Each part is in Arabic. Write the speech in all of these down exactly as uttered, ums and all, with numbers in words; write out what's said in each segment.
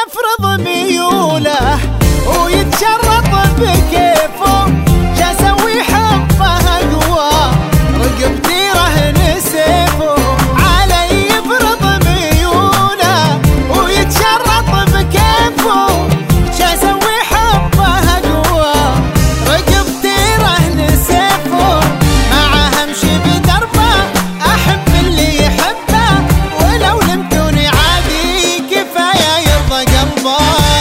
يفرض ميوله ويتشرط بكيفه، جا سوي حبه اقوى رقبتي رهن سيفه. علي يفرض ميوله ويتشرط بكيفه، جا سوي حبه اقوى رقبتي رهن سيفه. معاه امشي بدربه احب اللي يحبه، ولو لمتوني عادي كفايه يرضى قلبه.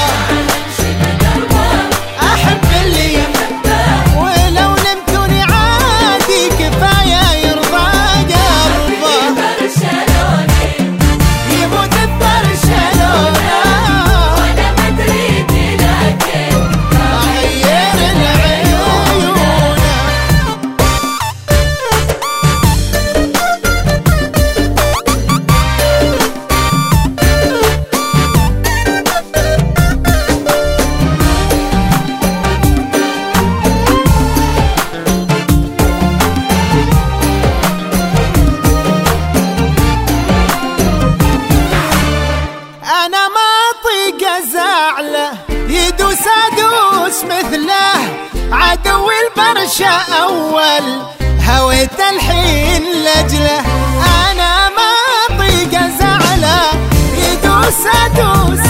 يدوس ادوس مثله عدو البرشا اول، هويت الحين لاجله انا ما اطيق ازعله. يدوس ادوس